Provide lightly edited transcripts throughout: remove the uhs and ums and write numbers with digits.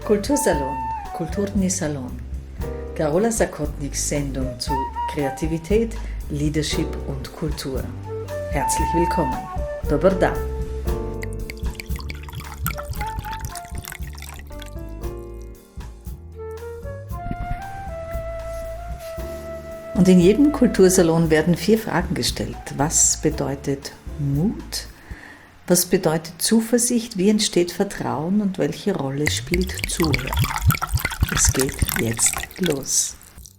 Kultursalon, Kulturni Salon. Karola Zakotniks Sendung zu Kreativität, Leadership und Kultur. Herzlich willkommen. Dobar dan. Und in jedem Kultursalon werden 4 Fragen gestellt. Was bedeutet Mut? Was bedeutet Zuversicht? Wie entsteht Vertrauen? Und welche Rolle spielt Zuhören? Es geht jetzt los.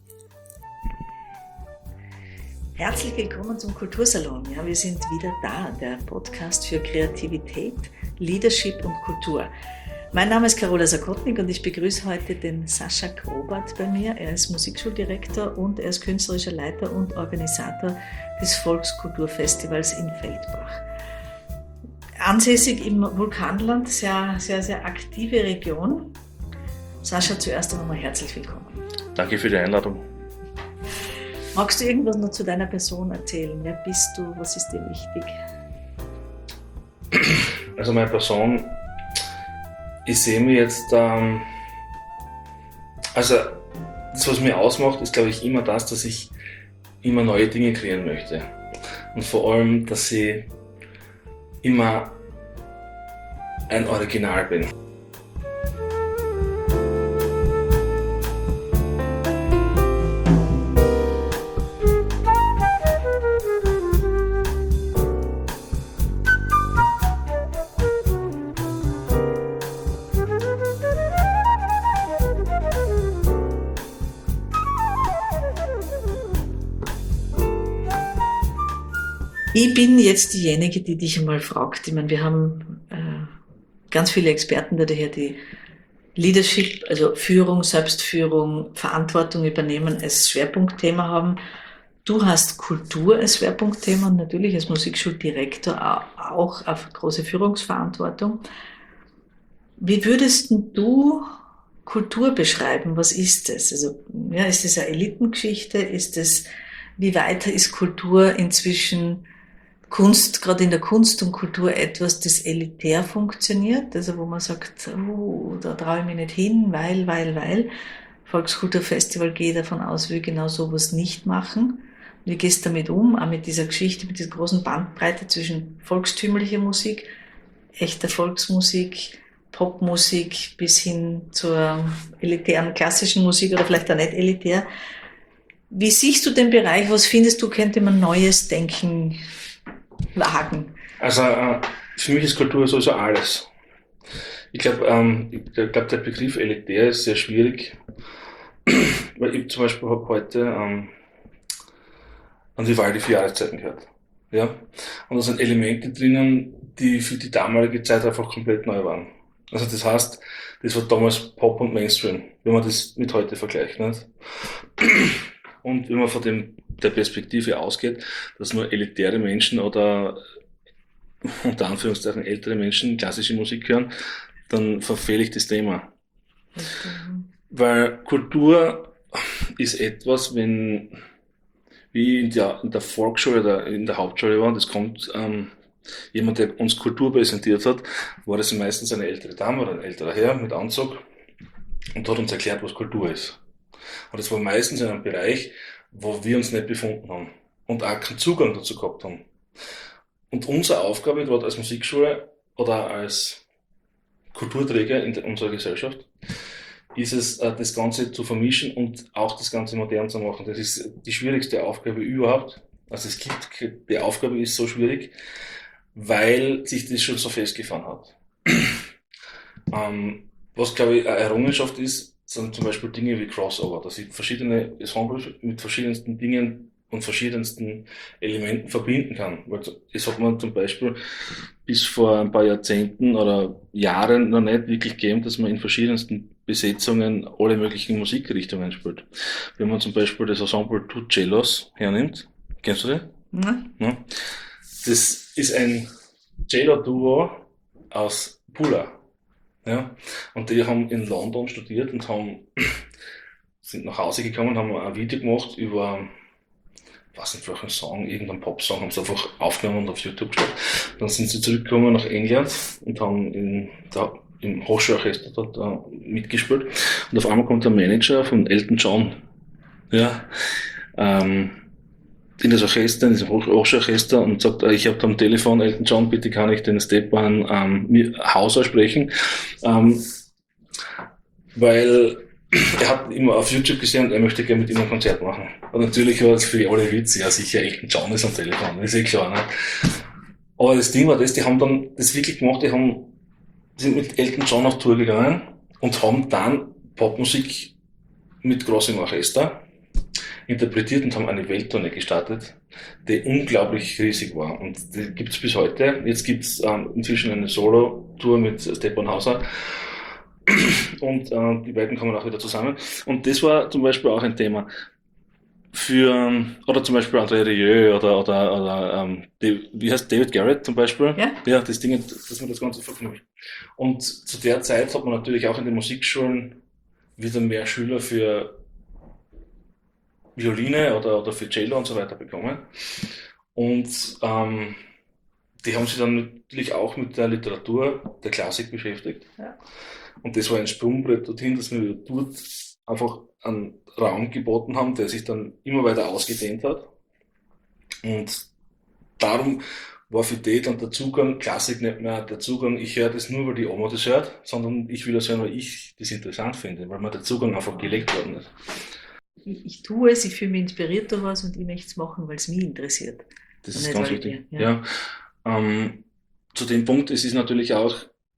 Herzlich willkommen zum Kultursalon. Ja, wir sind wieder da, der Podcast für Kreativität, Leadership und Kultur. Mein Name ist Karola Zakotnik und ich begrüße heute den Sascha Grobart bei mir. Er ist Musikschuldirektor und er ist künstlerischer Leiter und Organisator des Volkskulturfestivals in Feldbach. Ansässig im Vulkanland, sehr aktive Region. Sascha, zuerst einmal herzlich willkommen. Danke für die Einladung. Magst du irgendwas noch zu deiner Person erzählen? Wer bist du? Was ist dir wichtig? Also meine Person, ich sehe mich jetzt, also das, was mir ausmacht, ist, glaube ich, immer das, dass ich immer neue Dinge kreieren möchte. Und vor allem, dass ich immer ein Original bin. Ich bin jetzt diejenige, die dich einmal fragt. Ich meine, wir haben ganz viele Experten, die daher die Leadership, also Führung, Selbstführung, Verantwortung übernehmen als Schwerpunktthema haben. Du hast Kultur als Schwerpunktthema und natürlich als Musikschuldirektor auch auf große Führungsverantwortung. Wie würdest du Kultur beschreiben? Was ist es? Also, ja, ist es eine Elitengeschichte? Wie weit ist Kultur inzwischen Kunst, gerade in der Kunst und Kultur, etwas, das elitär funktioniert, also wo man sagt, da traue ich mich nicht hin, weil. Volkskulturfestival gehe davon aus, will genau sowas nicht machen. Wie gehst du damit um, auch mit dieser Geschichte, mit dieser großen Bandbreite zwischen volkstümlicher Musik, echter Volksmusik, Popmusik bis hin zur elitären klassischen Musik oder vielleicht auch nicht elitär. Wie siehst du den Bereich? Was findest du, könnte man neues Denken wagen? Also für mich ist Kultur sowieso alles. Ich glaube, der Begriff elitär ist sehr schwierig, weil ich zum Beispiel habe heute an Vivaldi 4 Jahreszeiten gehört. Ja? Und da sind Elemente drinnen, die für die damalige Zeit einfach komplett neu waren. Also das heißt, das war damals Pop und Mainstream, wenn man das mit heute vergleicht. Nicht? Und wenn man von der Perspektive ausgeht, dass nur elitäre Menschen oder unter Anführungszeichen ältere Menschen klassische Musik hören, dann verfehle ich das Thema. Weil Kultur ist etwas, wie in der Volksschule oder in der Hauptschule war, das kommt jemand, der uns Kultur präsentiert hat, war das meistens eine ältere Dame oder ein älterer Herr mit Anzug und hat uns erklärt, was Kultur ist. Und das war meistens in einem Bereich, wo wir uns nicht befunden haben und auch keinen Zugang dazu gehabt haben. Und unsere Aufgabe, gerade als Musikschule oder als Kulturträger in unserer Gesellschaft, ist es, das Ganze zu vermischen und auch das Ganze modern zu machen. Das ist die schwierigste Aufgabe überhaupt. Also die Aufgabe ist so schwierig, weil sich das schon so festgefahren hat. Was, glaube ich, eine Errungenschaft ist, sind zum Beispiel Dinge wie Crossover, dass ich verschiedene Ensembles mit verschiedensten Dingen und verschiedensten Elementen verbinden kann. Weil das hat man zum Beispiel bis vor ein paar Jahrzehnten oder Jahren noch nicht wirklich gegeben, dass man in verschiedensten Besetzungen alle möglichen Musikrichtungen spielt. Wenn man zum Beispiel das Ensemble Two Cellos hernimmt, kennst du das? Ja. Das ist ein Cello-Duo aus Pula. Ja, und die haben in London studiert und sind nach Hause gekommen, haben ein Video gemacht über, ich weiß nicht welchen Song, irgendeinen Popsong, haben sie einfach aufgenommen und auf YouTube gestellt. Dann sind sie zurückgekommen nach England und haben in der im Hochschulorchester dort mitgespielt. Und auf einmal kommt der Manager von Elton John, ja, in das Orchester, in diesem Hochschulorchester und sagt, ich habe am Telefon Elton John, bitte kann ich den Stepan Hauser sprechen, weil er hat immer auf YouTube gesehen und er möchte gerne mit ihm ein Konzert machen. Und natürlich war es für die alle Witz, ja sicher, Elton John ist am Telefon, das ist eh klar, ne? Aber das Ding war das, die haben dann das wirklich gemacht, sind mit Elton John auf Tour gegangen und haben dann Popmusik mit großem Orchester interpretiert und haben eine Welttournee gestartet, die unglaublich riesig war. Und die gibt's bis heute. Jetzt gibt's inzwischen eine Solo-Tour mit Stepan Hauser. Und die beiden kommen auch wieder zusammen. Und das war zum Beispiel auch ein Thema oder zum Beispiel André Rieu oder wie heißt David Garrett zum Beispiel? Ja. Ja, das Ding, dass man das Ganze verknüpft. Und zu der Zeit hat man natürlich auch in den Musikschulen wieder mehr Schüler für Violine oder für Cello und so weiter bekommen. Und die haben sich dann natürlich auch mit der Literatur der Klassik beschäftigt. Ja. Und das war ein Sprungbrett dorthin, dass wir dort einfach einen Raum geboten haben, der sich dann immer weiter ausgedehnt hat. Und darum war für die dann der Zugang, Klassik nicht mehr der Zugang, ich höre das nur, weil die Oma das hört, sondern ich will das hören, weil ich das interessant finde, weil mir der Zugang einfach gelegt worden ist. Ich tue es, ich fühle mich inspiriert durch was und ich möchte es machen, weil es mich interessiert. Das Und ist nicht, ganz weil ich wichtig. mir- Ja. Zu dem Punkt, es ist natürlich auch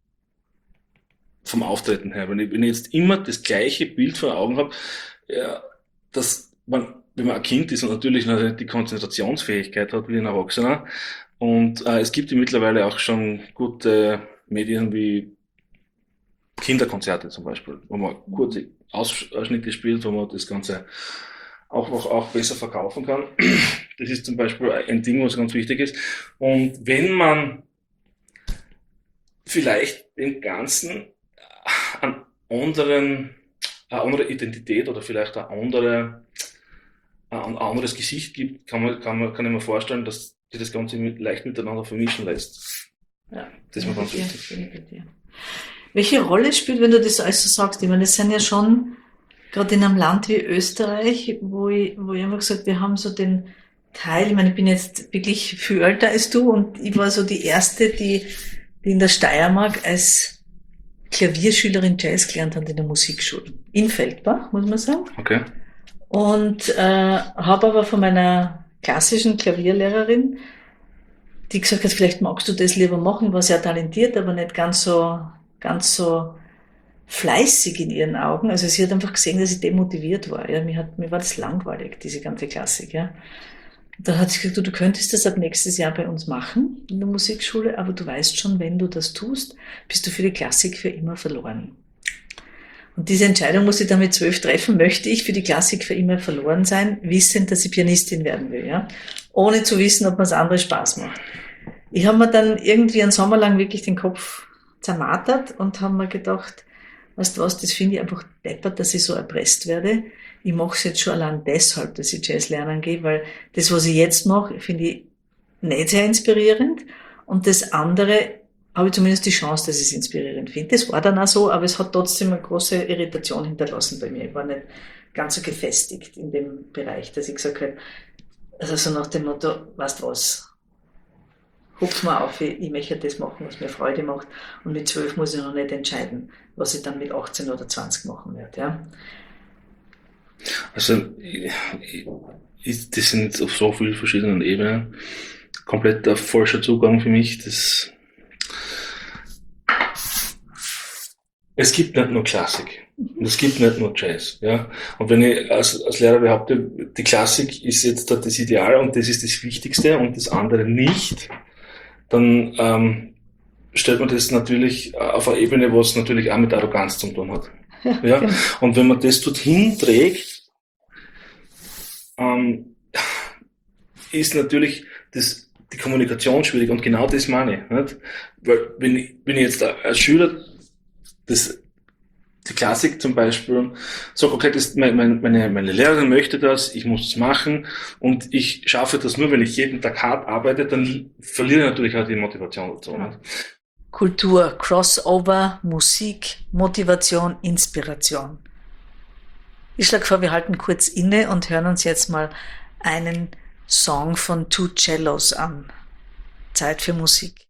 vom Auftreten her, wenn ich jetzt immer das gleiche Bild vor Augen habe, ja, dass man, wenn man ein Kind ist und natürlich noch nicht die Konzentrationsfähigkeit hat wie ein Erwachsener, und es gibt ja mittlerweile auch schon gute Medien wie Kinderkonzerte zum Beispiel, wo man kurze Ausschnitte spielt, wo man das Ganze auch besser verkaufen kann. Das ist zum Beispiel ein Ding, was ganz wichtig ist. Und wenn man vielleicht dem Ganzen eine andere Identität oder vielleicht ein anderes Gesicht gibt, kann ich mir vorstellen, dass sich das Ganze leicht miteinander vermischen lässt. Ja, Das ist mir ganz bin ich wichtig. bei dir. Welche Rolle spielt, wenn du das also sagst? Ich meine, das sind ja schon, gerade in einem Land wie Österreich, wo ich immer gesagt, wir haben so den Teil, ich meine, ich bin jetzt wirklich viel älter als du und ich war so die erste, die in der Steiermark als Klavierschülerin Jazz gelernt hat in der Musikschule. In Feldbach, muss man sagen. Okay. Und habe aber von meiner klassischen Klavierlehrerin, die gesagt hat, vielleicht magst du das lieber machen, war sehr talentiert, aber nicht ganz so fleißig in ihren Augen. Also sie hat einfach gesehen, dass ich demotiviert war. Ja. Mir war das langweilig, diese ganze Klassik. Ja. Und dann hat sie gesagt, du könntest das ab nächstes Jahr bei uns machen in der Musikschule, aber du weißt schon, wenn du das tust, bist du für die Klassik für immer verloren. Und diese Entscheidung muss ich dann mit 12 treffen. Möchte ich für die Klassik für immer verloren sein, wissend, dass ich Pianistin werden will, ja? Ohne zu wissen, ob mir das andere Spaß macht. Ich habe mir dann irgendwie einen Sommer lang wirklich den Kopf zermartert und habe mir gedacht, weißt du was, das finde ich einfach deppert, dass ich so erpresst werde. Ich mache es jetzt schon allein deshalb, dass ich Jazz lernen gehe, weil das, was ich jetzt mache, finde ich nicht sehr inspirierend. Und das andere habe ich zumindest die Chance, dass ich es inspirierend finde. Das war dann auch so, aber es hat trotzdem eine große Irritation hinterlassen bei mir. Ich war nicht ganz so gefestigt in dem Bereich, dass ich gesagt habe, also so nach dem Motto, weißt du was, hupf mal auf, ich möchte das machen, was mir Freude macht. Und mit 12 muss ich noch nicht entscheiden, was ich dann mit 18 oder 20 machen werde. Ja. Also, das sind jetzt auf so vielen verschiedenen Ebenen komplett der falsche Zugang für mich. Es gibt nicht nur Klassik. Und es gibt nicht nur Jazz, ja. Und wenn ich als Lehrer behaupte, die Klassik ist jetzt das Ideal und das ist das Wichtigste und das andere nicht, dann stellt man das natürlich auf eine Ebene, was natürlich auch mit Arroganz zu tun hat. Ja. Genau. Und wenn man das dorthin trägt, ist natürlich die Kommunikation schwierig und genau das meine ich. Nicht? Weil wenn ich jetzt als Schüler die Klassik zum Beispiel sage, okay, meine Lehrerin möchte das, ich muss es machen und ich schaffe das nur, wenn ich jeden Tag hart arbeite, dann verliere ich natürlich auch die Motivation dazu. Ja. Nicht? Kultur, Crossover, Musik, Motivation, Inspiration. Ich schlage vor, wir halten kurz inne und hören uns jetzt mal einen Song von Two Cellos an. Zeit für Musik.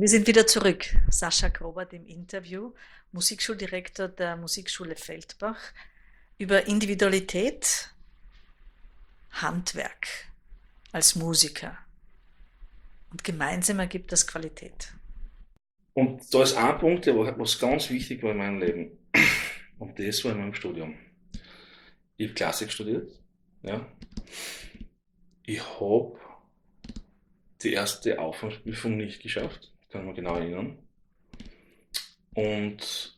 Wir sind wieder zurück. Sascha Grobert im Interview, Musikschuldirektor der Musikschule Feldbach, über Individualität, Handwerk als Musiker. Und gemeinsam ergibt das Qualität. Und da ist ein Punkt, was ganz wichtig war in meinem Leben. Und das war in meinem Studium. Ich habe Klassik studiert. Ja. Ich habe die erste Aufnahmeprüfung nicht geschafft. Kann ich mich genau erinnern. Und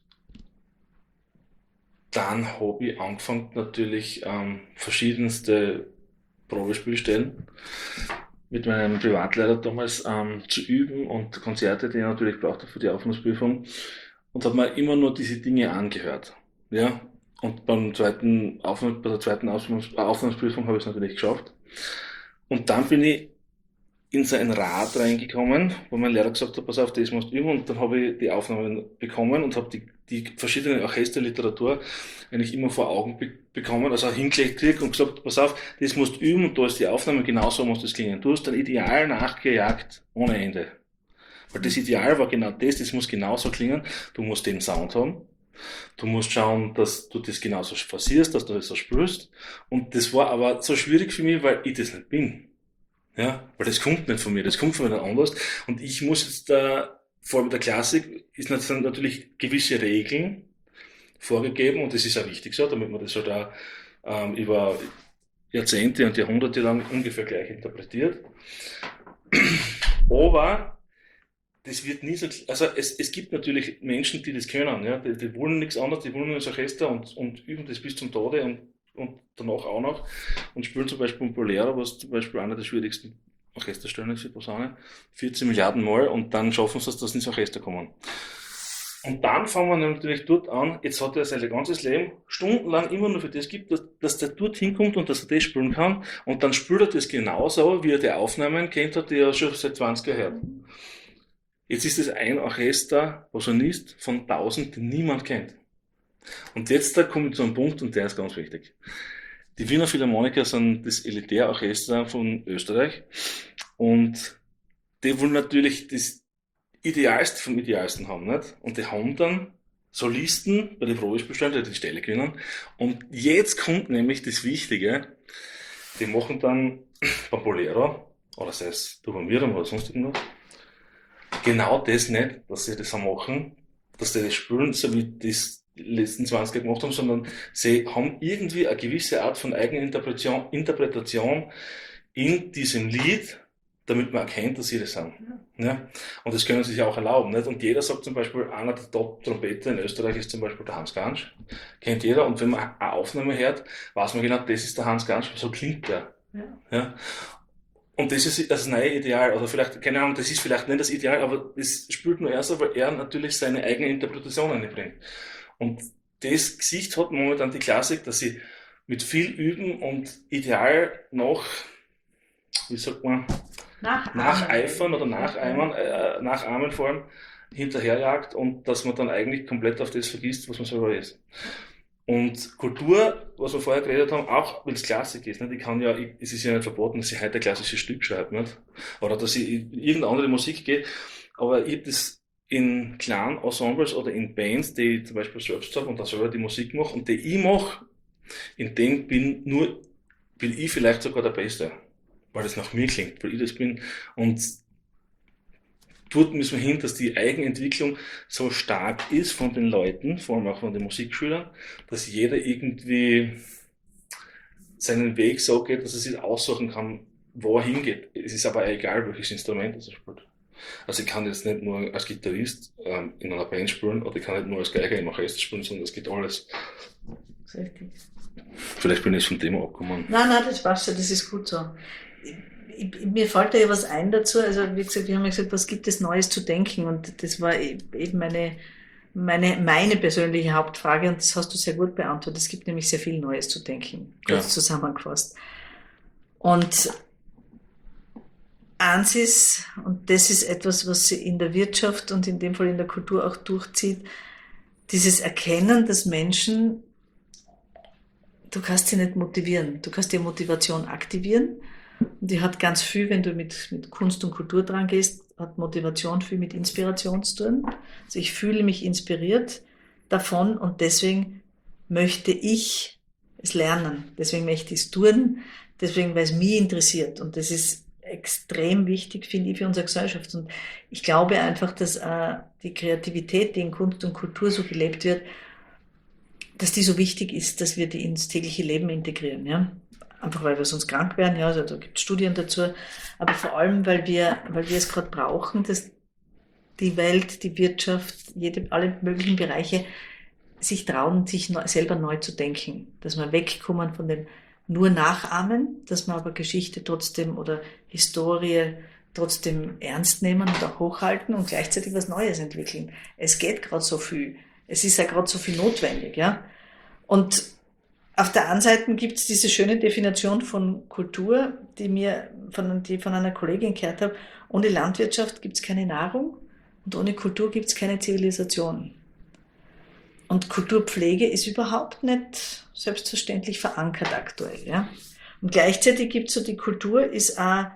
dann habe ich angefangen, natürlich verschiedenste Probespielstellen mit meinem Privatlehrer damals zu üben und Konzerte, die ich natürlich brauchte für die Aufnahmeprüfung. Und habe mir immer nur diese Dinge angehört. Ja. Und bei der zweiten Aufnahmeprüfung habe ich es natürlich geschafft. Und dann bin ich in so ein Rad reingekommen, wo mein Lehrer gesagt hat, pass auf, das musst du üben. Und dann habe ich die Aufnahmen bekommen und habe die verschiedene Orchesterliteratur eigentlich immer vor Augen bekommen, also hingelegt gekriegt und gesagt, pass auf, das musst du üben und da ist die Aufnahme, genauso muss das klingen. Du hast ein Ideal nachgejagt ohne Ende. Weil das Ideal war genau das muss genauso klingen. Du musst den Sound haben. Du musst schauen, dass du das genauso forcierst, dass du das so spürst. Und das war aber so schwierig für mich, weil ich das nicht bin. Ja, weil das kommt nicht von mir, das kommt von jemand anders. Und ich muss jetzt vor allem mit der Klassik, sind natürlich gewisse Regeln vorgegeben und das ist auch wichtig so, damit man das halt auch über Jahrzehnte und Jahrhunderte lang ungefähr gleich interpretiert. Aber das wird nie so, also es gibt natürlich Menschen, die das können, ja, die wollen nichts anderes, die wollen nur das Orchester und üben das bis zum Tode und danach auch noch und spielen zum Beispiel ein Bolero, was zum Beispiel einer der schwierigsten Orchesterstellen ist für Posaune, 14 Milliarden Mal und dann schaffen sie es, dass sie ins Orchester kommen. Und dann fangen wir natürlich dort an, jetzt hat er sein ganzes Leben stundenlang immer nur für das gibt, dass der dort hinkommt und dass er das spielen kann und dann spielt er das genauso, wie er die Aufnahmen kennt hat, die er schon seit 20 Jahren hört. Jetzt ist es ein Orchester, Posaunist von 1000, den niemand kennt. Und jetzt da komme ich zu einem Punkt und der ist ganz wichtig. Die Wiener Philharmoniker sind das Elitärorchester von Österreich und die wollen natürlich das Idealste vom Idealsten haben, nicht? Und die haben dann Solisten bei den Probespielstellen, die die Stelle gewinnen. Und jetzt kommt nämlich das Wichtige, die machen dann beim Bolero, oder sei es Turbomieren oder sonst irgendwas, genau das nicht, dass sie das machen, dass die das spielen, so wie das die letzten 20 Jahre gemacht haben, sondern sie haben irgendwie eine gewisse Art von Eigeninterpretation in diesem Lied, damit man erkennt, dass sie das sind. Ja. Und das können sie sich auch erlauben. Nicht? Und jeder sagt zum Beispiel, einer der Top-Trompeter in Österreich ist zum Beispiel der Hans Gansch. Kennt jeder. Und wenn man eine Aufnahme hört, weiß man genau, das ist der Hans Gansch, so klingt der. Ja. Ja. Und das ist das neue Ideal, oder vielleicht, keine Ahnung, das ist vielleicht nicht das Ideal, aber es spielt nur er so, weil er natürlich seine eigene Interpretation einbringt. Und das Gesicht hat momentan die Klassik, dass sie mit viel Üben und Ideal noch, wie sagt man, nacheifern oder nachahmen vor allem, hinterherjagt und dass man dann eigentlich komplett auf das vergisst, was man selber ist. Und Kultur, was wir vorher geredet haben, auch wenn es Klassik ist, nicht? Es ist ja nicht verboten, dass ich heute ein klassisches Stück schreibe, nicht? Oder dass ich in irgendeine andere Musik gehe, aber ich habe das in kleinen Ensembles oder in Bands, die ich zum Beispiel selbst habe und da selber die Musik mache und die ich mache, in denen bin ich vielleicht sogar der Beste, weil das nach mir klingt, weil ich das bin. Und dort müssen wir hin, dass die Eigenentwicklung so stark ist von den Leuten, vor allem auch von den Musikschülern, dass jeder irgendwie seinen Weg so geht, dass er sich aussuchen kann, wo er hingeht. Es ist aber egal, welches Instrument er spielt. Also ich kann jetzt nicht nur als Gitarrist in einer Band spielen oder ich kann nicht nur als Geiger im Orchester spielen, sondern es geht alles. Richtig. Vielleicht bin ich vom Thema abgekommen. Nein, das passt schon, das ist gut so. Mir fällt da ja was ein dazu, also wie gesagt, wir haben ja gesagt, was gibt es Neues zu denken und das war eben meine persönliche Hauptfrage und das hast du sehr gut beantwortet. Es gibt nämlich sehr viel Neues zu denken, kurz zusammengefasst. Und eins ist, und das ist etwas, was sich in der Wirtschaft und in dem Fall in der Kultur auch durchzieht, dieses Erkennen, dass du kannst sie nicht motivieren. Du kannst die Motivation aktivieren Und die hat ganz viel, wenn du mit Kunst und Kultur dran gehst, hat Motivation viel mit Inspiration zu tun. Also ich fühle mich inspiriert davon und deswegen möchte ich es lernen. Deswegen möchte ich es tun. Deswegen, weil es mich interessiert. Und das ist extrem wichtig, finde ich, für unsere Gesellschaft. Und ich glaube einfach, dass die Kreativität, die in Kunst und Kultur so gelebt wird, dass die so wichtig ist, dass wir die ins tägliche Leben integrieren. Ja? Einfach weil wir sonst krank werden, ja, also da gibt es Studien dazu, aber vor allem, weil wir es gerade brauchen, dass die Welt, die Wirtschaft, alle möglichen Bereiche sich trauen, sich selber neu zu denken, dass wir wegkommen von dem nur Nachahmen, dass wir aber Geschichte trotzdem oder Historie trotzdem ernst nehmen und auch hochhalten und gleichzeitig was Neues entwickeln. Es geht gerade so viel. Es ist ja gerade so viel notwendig, ja. Und auf der anderen Seite gibt es diese schöne Definition von Kultur, die von einer Kollegin gehört habe. Ohne Landwirtschaft gibt es keine Nahrung und ohne Kultur gibt es keine Zivilisation. Und Kulturpflege ist überhaupt nicht selbstverständlich verankert aktuell. Ja? Und gleichzeitig gibt es so, die Kultur ist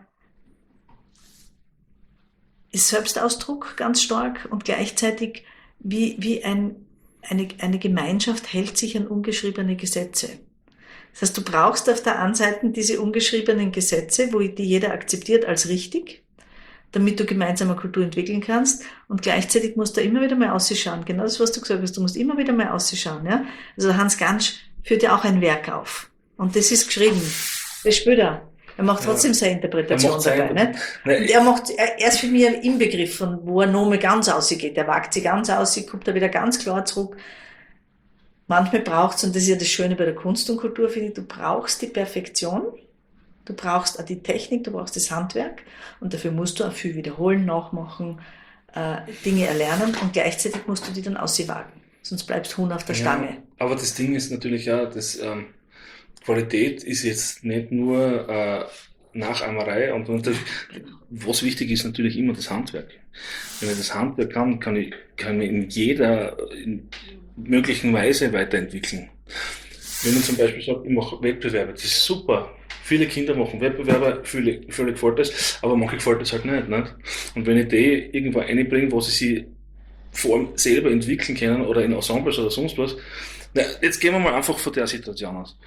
Selbstausdruck ganz stark und gleichzeitig wie eine Gemeinschaft hält sich an ungeschriebene Gesetze. Das heißt, du brauchst auf der einen Seite diese ungeschriebenen Gesetze, die jeder akzeptiert als richtig, damit du gemeinsam eine Kultur entwickeln kannst. Und gleichzeitig musst du immer wieder mal ausschauen. Genau das, was du gesagt hast. Du musst immer wieder mal ausschauen. Ja? Also Hans Gansch führt ja auch ein Werk auf. Und das ist geschrieben. Das spielt er. Er macht trotzdem seine Interpretation dabei. Nicht? Und er ist für mich ein Inbegriff, von wo er nochmal ganz ausgeht. Er wagt sich ganz aus, kommt da wieder ganz klar zurück. Manchmal braucht's, und das ist ja das Schöne bei der Kunst und Kultur, finde ich, du brauchst die Perfektion, du brauchst auch die Technik, du brauchst das Handwerk und dafür musst du auch viel wiederholen, nachmachen, Dinge erlernen und gleichzeitig musst du die dann auswagen. Sonst bleibst Huhn auf der Stange. Aber das Ding ist natürlich ja, dass Qualität ist jetzt nicht nur Nachahmerei und was wichtig ist natürlich immer das Handwerk. Wenn ich das Handwerk kann ich in jeder möglichen Weise weiterentwickeln. Wenn ich zum Beispiel sage, ich mache Wettbewerbe, das ist super. Viele Kinder machen Wettbewerbe, viele gefällt das, aber manche gefällt das halt nicht. Und wenn ich die irgendwo einbringe, wo sie sich vor allem selber entwickeln können oder in Ensembles oder sonst was, jetzt gehen wir mal einfach von der Situation aus.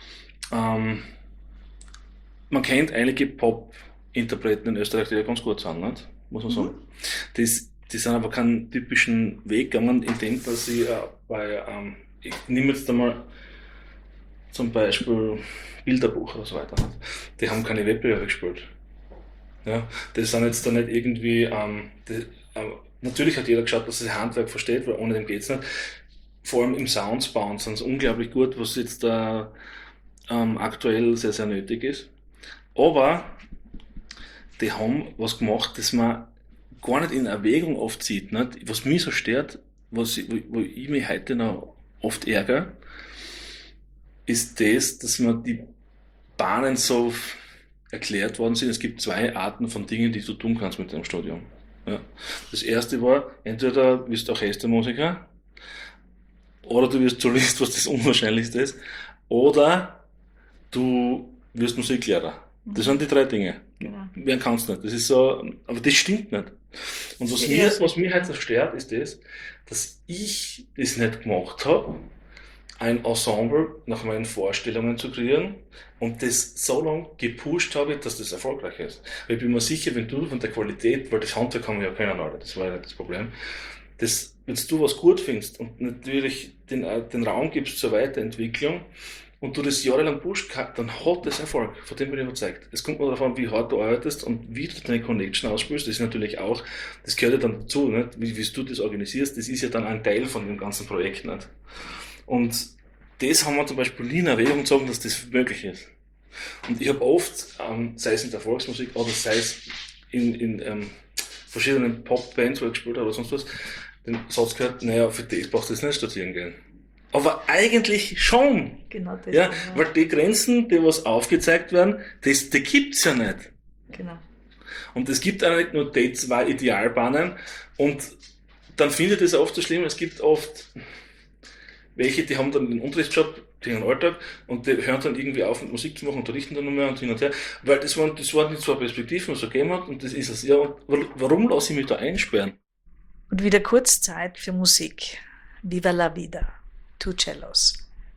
Man kennt einige Pop-Interpreten in Österreich, die ja ganz gut sind, nicht? Muss man sagen. Die sind aber keinen typischen Weg gegangen, indem dass sie ich nehme jetzt einmal zum Beispiel Bilderbuch oder so weiter. Die haben keine Wettbewerbe gespielt. Ja, das sind jetzt da nicht irgendwie, natürlich hat jeder geschaut, dass er das Handwerk versteht, weil ohne dem geht's nicht. Vor allem im Sounds bauen sind sie unglaublich gut, was jetzt da aktuell sehr, sehr nötig ist. Aber die haben was gemacht, das man gar nicht in Erwägung oft sieht. Nicht? Was mich so stört, wo ich mich heute noch oft ärgere, ist das, dass man die Bahnen so erklärt worden sind. Es gibt zwei Arten von Dingen, die du tun kannst mit deinem Studium. Ja. Das erste war, entweder wirst du Orchestermusiker oder du wirst Solist, was das Unwahrscheinlichste ist, oder du wirst Musiklehrer. Das sind die drei Dinge. Genau. Wer kann's nicht. Das ist so, aber das stimmt nicht. Und was mich halt so stört, ist das, dass ich das nicht gemacht habe, ein Ensemble nach meinen Vorstellungen zu kreieren und das so lange gepusht habe, dass das erfolgreich ist. Weil ich bin mir sicher, wenn du von der Qualität, weil das Handwerk haben wir ja können, Alter, das war ja nicht das Problem, wenn du was gut findest und natürlich den Raum gibst zur Weiterentwicklung und du das jahrelang pusht, dann hat das Erfolg. Von dem bin ich überzeugt. Es kommt nur darauf an, wie hart du arbeitest und wie du deine Connection ausspielst. Das ist natürlich auch, das gehört ja dann dazu, nicht? Wie du das organisierst, das ist ja dann ein Teil von dem ganzen Projekt, nicht? Und das haben wir zum Beispiel nie in Erwägung gezogen, dass das möglich ist. Und ich habe oft, sei es in der Volksmusik oder sei es in verschiedenen Pop-Bands, wo ich gespielt habe oder sonst was, den Satz gehört, naja, für das brauchst du jetzt nicht studieren gehen. Aber eigentlich schon. Genau das. Ja, weil die Grenzen, die was aufgezeigt werden, die gibt's ja nicht. Genau. Und es gibt auch nicht nur die zwei Idealbahnen und dann finde ich das oft so schlimm, es gibt oft, welche, die haben dann den Unterrichtsjob, den Alltag und die hören dann irgendwie auf mit Musik zu machen, unterrichten dann nur mehr und hin und her, weil das waren die zwei Perspektiven, was es gegeben hat und das ist es. Ja, und warum lasse ich mich da einsperren? Und wieder kurz Zeit für Musik. Viva la vida. Two Cellos.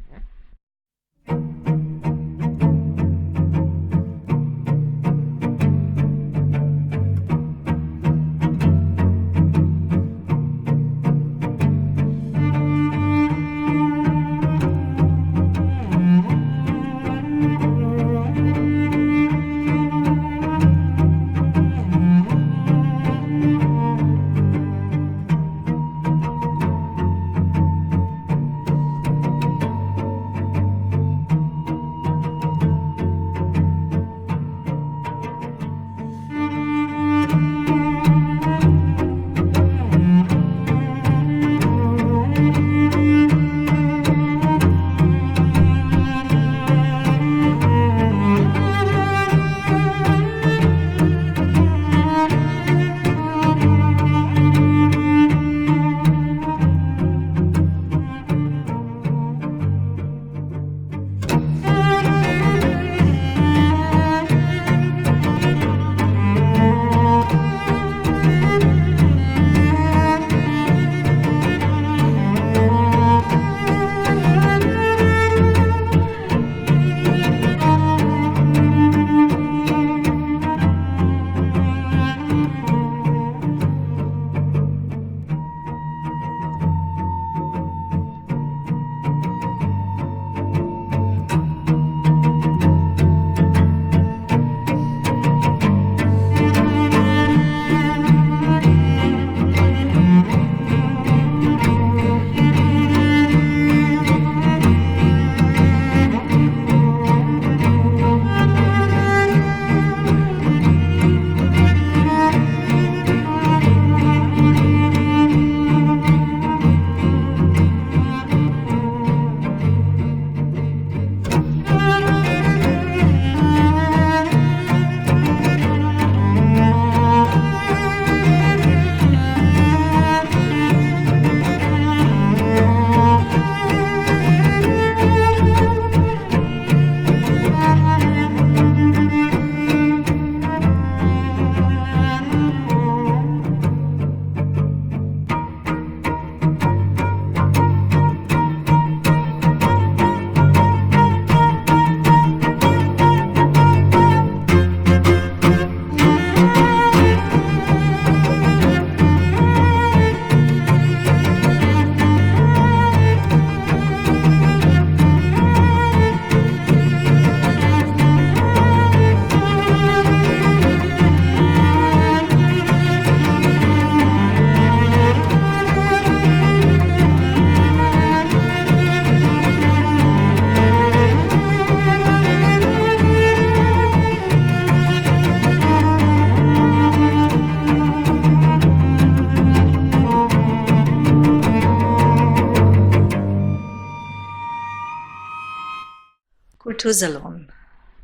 Kultursalon.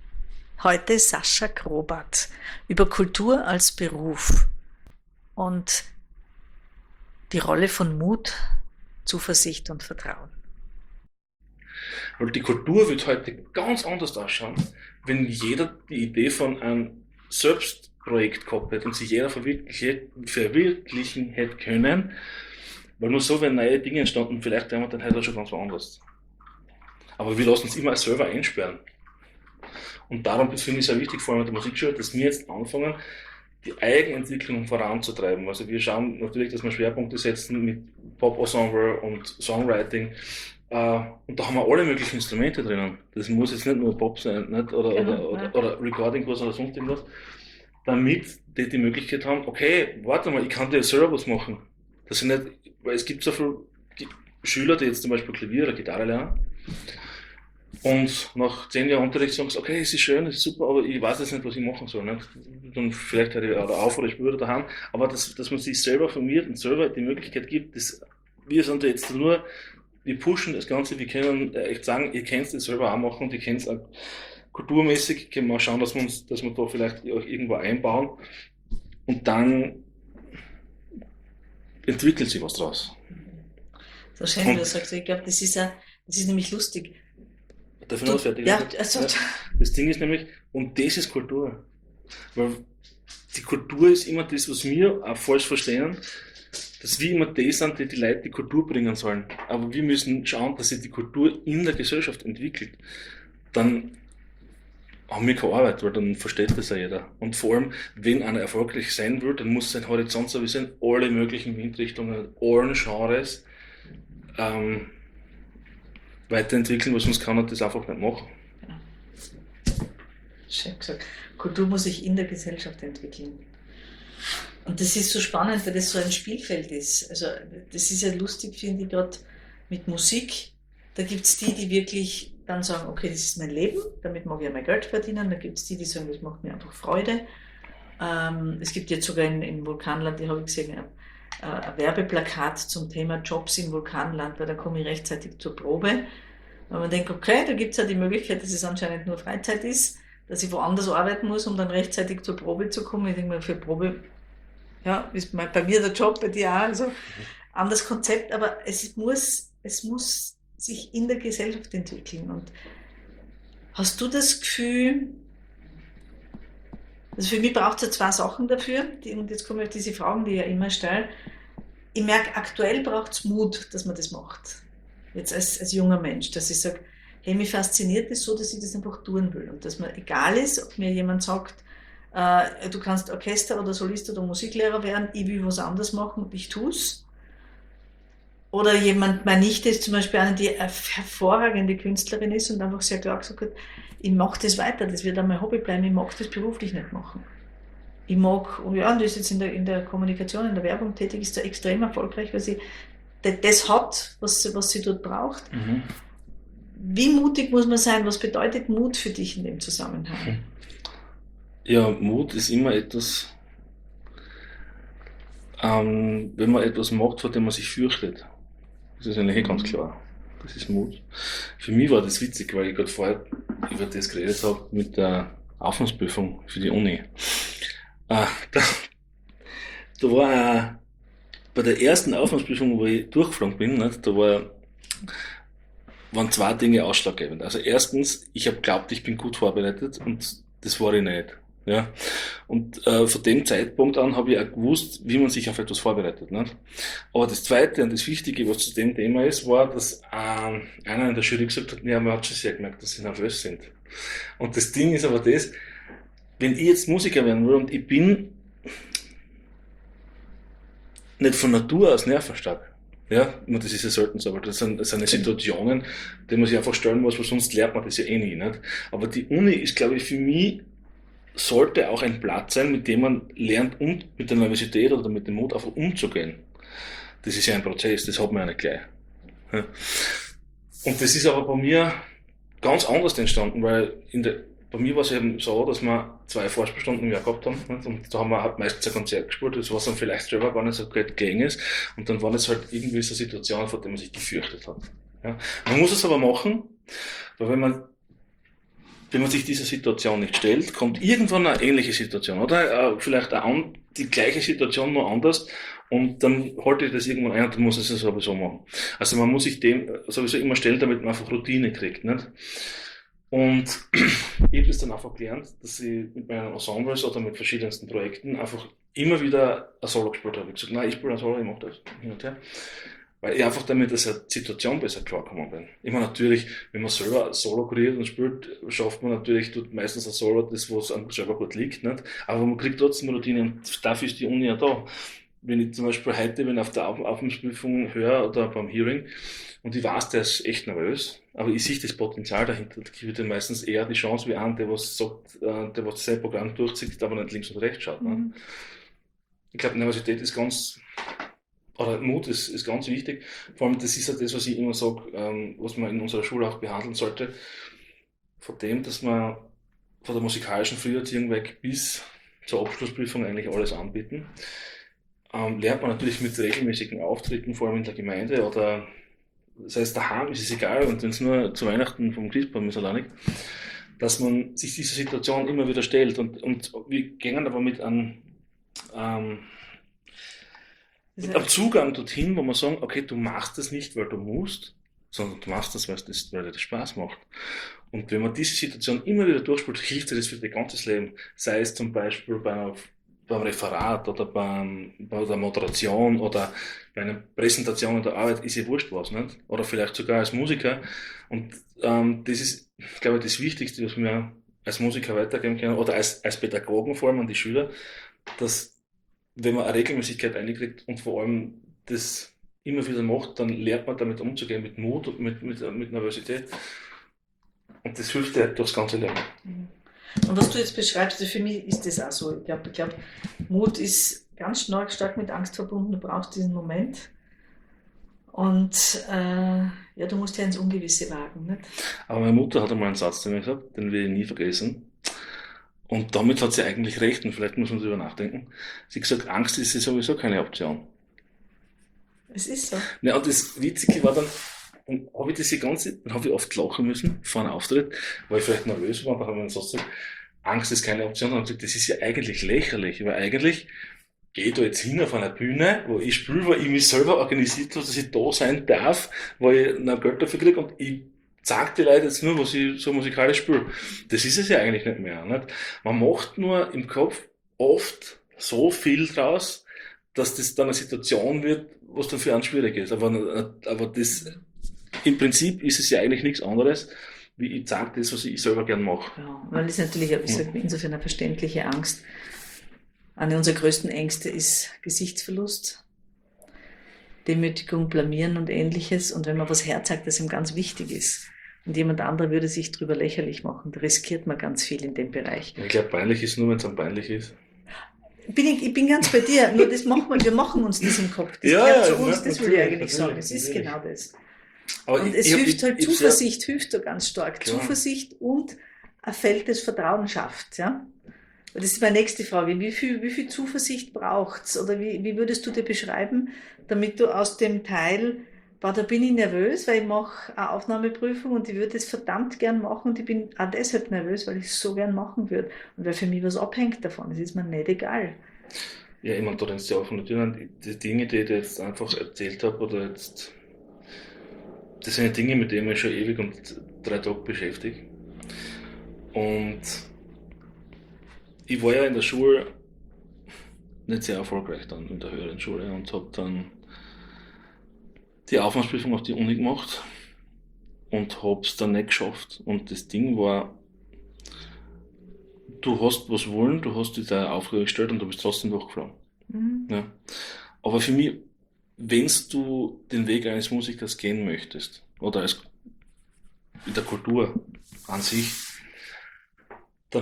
Heute Sascha Grobart über Kultur als Beruf und die Rolle von Mut, Zuversicht und Vertrauen. Weil die Kultur wird heute ganz anders ausschauen, wenn jeder die Idee von einem Selbstprojekt gehabt hätte und sich jeder verwirklichen hätte können, weil nur so wären neue Dinge entstanden, vielleicht wären wir dann heute auch schon ganz woanders. Aber wir lassen uns immer selber einsperren. Und darum finde ich es sehr wichtig, vor allem mit der Musikschule, dass wir jetzt anfangen, die Eigenentwicklung voranzutreiben. Also wir schauen natürlich, dass wir Schwerpunkte setzen mit Pop-Ensemble und Songwriting. Und da haben wir alle möglichen Instrumente drinnen. Das muss jetzt nicht nur Pop sein, nicht? Oder Recording-Kurs oder sonst irgendwas. Damit die Möglichkeit haben, okay, warte mal, ich kann dir selber was machen. Das sind nicht, weil es gibt so viele Schüler, die jetzt zum Beispiel Klavier oder Gitarre lernen. Und nach 10 Jahren Unterricht sagen sie, okay, es ist schön, es ist super, aber ich weiß jetzt nicht, was ich machen soll. Nicht? Dann vielleicht höre ich auf oder ich spüre daheim. Aber dass man sich selber formiert und selber die Möglichkeit gibt, wir sind da jetzt nur, wir pushen das Ganze, wir können echt sagen, ihr könnt es selber auch machen und ihr könnt es auch kulturmäßig, können wir schauen, dass wir da vielleicht auch irgendwo einbauen und dann entwickelt sich was draus. So schön, wie du sagst. Ich glaube, das ist nämlich lustig. Darf ich noch was fertig Ja, sagen? also, Das Ding ist nämlich, und das ist Kultur. Weil die Kultur ist immer das, was wir auch falsch verstehen, dass wir immer die sind, die Leute die Kultur bringen sollen. Aber wir müssen schauen, dass sich die Kultur in der Gesellschaft entwickelt. Dann haben wir keine Arbeit, weil dann versteht das ja jeder. Und vor allem, wenn einer erfolgreich sein will, dann muss sein Horizont sowieso in alle möglichen Windrichtungen, allen Genres weiterentwickeln, weil sonst kann er das einfach nicht machen. schön gesagt. Kultur muss sich in der Gesellschaft entwickeln. Und das ist so spannend, weil das so ein Spielfeld ist. Also das ist ja lustig, finde ich, gerade mit Musik. Da gibt es die wirklich dann sagen, okay, das ist mein Leben, damit mag ich ja mein Geld verdienen. Da gibt es die sagen, das macht mir einfach Freude. Es gibt jetzt sogar in Vulkanland, die habe ich gesehen, ein Werbeplakat zum Thema Jobs im Vulkanland, weil da komme ich rechtzeitig zur Probe. Weil man denkt, okay, da gibt es ja die Möglichkeit, dass es anscheinend nur Freizeit ist, dass ich woanders arbeiten muss, um dann rechtzeitig zur Probe zu kommen. Ich denke mal, für Probe, ja, ist bei mir der Job, bei dir auch, also anderes Konzept, aber es muss sich in der Gesellschaft entwickeln. Und hast du das Gefühl, also für mich braucht es ja zwei Sachen dafür, und jetzt kommen wir auf diese Fragen, die ich ja immer stelle. Ich merke, aktuell braucht es Mut, dass man das macht. Jetzt als junger Mensch, dass ich sage, hey, mich fasziniert das so, dass ich das einfach tun will. Und dass mir egal ist, ob mir jemand sagt, du kannst Orchester oder Solist oder Musiklehrer werden, ich will was anderes machen und ich tue es. Oder jemand, meine Nichte ist zum Beispiel eine, die eine hervorragende Künstlerin ist und einfach sehr klar gesagt hat, ich mache das weiter, das wird auch mein Hobby bleiben, ich mag das beruflich nicht machen. Ich mag, und ja, und ist jetzt in der Kommunikation, in der Werbung tätig, ist da extrem erfolgreich, weil sie das hat, was sie dort braucht. Mhm. Wie mutig muss man sein? Was bedeutet Mut für dich in dem Zusammenhang? Ja, Mut ist immer etwas, wenn man etwas macht, vor dem man sich fürchtet. Das ist eigentlich ganz klar. Das ist Mut. Für mich war das witzig, weil ich gerade vorher über das geredet habe mit der Aufnahmeprüfung für die Uni. Da war bei der ersten Aufnahmeprüfung, wo ich durchgeflogen bin, nicht, waren zwei Dinge ausschlaggebend. Also erstens, ich habe geglaubt, ich bin gut vorbereitet und das war ich nicht. Ja. Und von dem Zeitpunkt an habe ich auch gewusst, wie man sich auf etwas vorbereitet. Nicht? Aber das Zweite und das Wichtige, was zu dem Thema ist, war, dass einer in der Jury gesagt hat, ja, man hat schon sehr gemerkt, dass sie nervös sind. Und das Ding ist aber das, wenn ich jetzt Musiker werden will und ich bin nicht von Natur aus nervenstark, ja, das ist ja selten so, aber das sind Situationen, die man sich einfach stellen muss, weil sonst lernt man das ja eh nie, nicht? Aber die Uni ist, glaube ich, für mich sollte auch ein Platz sein, mit dem man lernt, mit der Nervosität oder mit dem Mut einfach umzugehen. Das ist ja ein Prozess, das hat man ja nicht gleich. Ja. Und das ist aber bei mir ganz anders entstanden, weil bei mir war es eben so, dass wir 2 Vorspielstunden im Jahr gehabt haben, nicht? Und da haben wir halt meistens ein Konzert gespielt, das was dann vielleicht selber gar nicht so gut gelegen ist, und dann war das halt irgendwie so eine Situation, vor der man sich gefürchtet hat. Ja. Man muss es aber machen, weil wenn man sich dieser Situation nicht stellt, kommt irgendwann eine ähnliche Situation, oder vielleicht auch die gleiche Situation, nur anders, und dann holt ich das irgendwann ein und dann muss ich es sowieso machen. Also man muss sich dem sowieso immer stellen, damit man einfach Routine kriegt, nicht? Und ich habe das dann einfach gelernt, dass ich mit meinen Ensembles oder mit verschiedensten Projekten einfach immer wieder ein Solo gespielt habe. Ich habe gesagt, nein, ich spiele ein Solo, ich mache das hin und her. Weil ich einfach damit aus der Situation besser klargekommen bin. Ich meine, natürlich, wenn man selber ein Solo kreiert und spielt, schafft man natürlich meistens ein Solo, das was einem selber gut liegt, nicht? Aber man kriegt trotzdem Routine und dafür ist die Uni ja da. Wenn ich zum Beispiel heute, wenn ich auf der Aufnahmeprüfung höre oder beim Hearing und ich weiß, der ist echt nervös, aber ich sehe das Potenzial dahinter, da gebe ich dem meistens eher die Chance wie an, der was sagt, der was sein Programm durchzieht, aber nicht links und rechts schaut. Ne? Ich glaube, Nervosität ist oder Mut ist ganz wichtig. Vor allem, das ist ja das, was ich immer sage, was man in unserer Schule auch behandeln sollte. Von dem, dass man von der musikalischen Früherziehung weg bis zur Abschlussprüfung eigentlich alles anbieten. Lernt man natürlich mit regelmäßigen Auftritten, vor allem in der Gemeinde oder das heißt, daheim ist es egal, und wenn es nur zu Weihnachten vom Christbaum ist, alleinig, dass man sich dieser Situation immer wieder stellt. Und wir gehen aber mit einem Das am Zugang dorthin, wo man sagen, okay, du machst das nicht, weil du musst, sondern du machst das, weil dir das Spaß macht. Und wenn man diese Situation immer wieder durchspielt, hilft dir das für dein ganzes Leben. Sei es zum Beispiel beim Referat oder bei der Moderation oder bei einer Präsentation in der Arbeit, ist ja wurscht was, nicht? Oder vielleicht sogar als Musiker. Und das ist, glaube ich, das Wichtigste, was wir als Musiker weitergeben können oder als Pädagogen vor allem an die Schüler, dass wenn man eine Regelmäßigkeit einkriegt und vor allem das immer wieder macht, dann lernt man damit umzugehen, mit Mut und mit Nervosität. Und das hilft dir durchs ganze Leben. Und was du jetzt beschreibst, also für mich ist das auch so. Ich glaube, Mut ist ganz stark mit Angst verbunden. Du brauchst diesen Moment. Und ja, du musst ja ins Ungewisse wagen. Nicht? Aber meine Mutter hat einmal einen Satz zu mir gesagt, den will ich nie vergessen. Und damit hat sie eigentlich recht, und vielleicht muss man darüber nachdenken. Sie hat gesagt, Angst ist sowieso keine Option. Es ist so. Ja, und das Witzige war dann habe ich dann habe ich oft lachen müssen vor einem Auftritt, weil ich vielleicht nervös war, und dann habe ich einen Satz gesagt, Angst ist keine Option, und gesagt, das ist ja eigentlich lächerlich, weil eigentlich gehe ich da jetzt hin auf einer Bühne, wo ich spiele, wo ich mich selber organisiert habe, dass ich da sein darf, wo ich noch Geld dafür kriege, und ich zeige die Leute jetzt nur, was ich so musikalisch spiele. Das ist es ja eigentlich nicht mehr, nicht? Man macht nur im Kopf oft so viel draus, dass das dann eine Situation wird, was dann für einen schwierig ist. Aber das, im Prinzip ist es ja eigentlich nichts anderes, wie ich sage das, was ich selber gern mache. Ja, weil das ist natürlich, wie gesagt, insofern eine verständliche Angst. Eine unserer größten Ängste ist Gesichtsverlust, Demütigung, Blamieren und Ähnliches. Und wenn man was herzagt, das ihm ganz wichtig ist, und jemand anderer würde sich drüber lächerlich machen, da riskiert man ganz viel in dem Bereich. Ich glaube, peinlich ist nur, wenn es dann peinlich ist. Ich bin ganz bei dir, nur das wir machen uns das im Kopf. Das gehört zu uns, das will ich eigentlich sagen. Es ist genau das. Aber und es hilft halt, Zuversicht hilft da ganz stark. Klar. Zuversicht und ein Feld, das Vertrauen schafft. Ja? Das ist meine nächste Frage. Wie viel Zuversicht braucht's? Oder wie würdest du dir beschreiben, damit du aus dem Teil, da bin ich nervös, weil ich mache eine Aufnahmeprüfung und ich würde es verdammt gern machen, und ich bin auch deshalb nervös, weil ich es so gern machen würde. Und weil für mich was abhängt davon. Das ist mir nicht egal. Ja, ich meine, da denkst du ja auch von der Tür an, die Dinge, die ich dir jetzt einfach erzählt habe, oder jetzt, das sind ja Dinge, mit denen ich schon ewig und 3 Tage beschäftige. Und ich war ja in der Schule nicht sehr erfolgreich dann in der höheren Schule und habe dann die Aufnahmeprüfung auf die Uni gemacht und hab's dann nicht geschafft. Und das Ding war, du hast was wollen, du hast dir deine Aufgabe gestellt und du bist trotzdem durchgeflogen. Mhm. Ja. Aber für mich, wenn du den Weg eines Musikers gehen möchtest, oder in der Kultur an sich, dann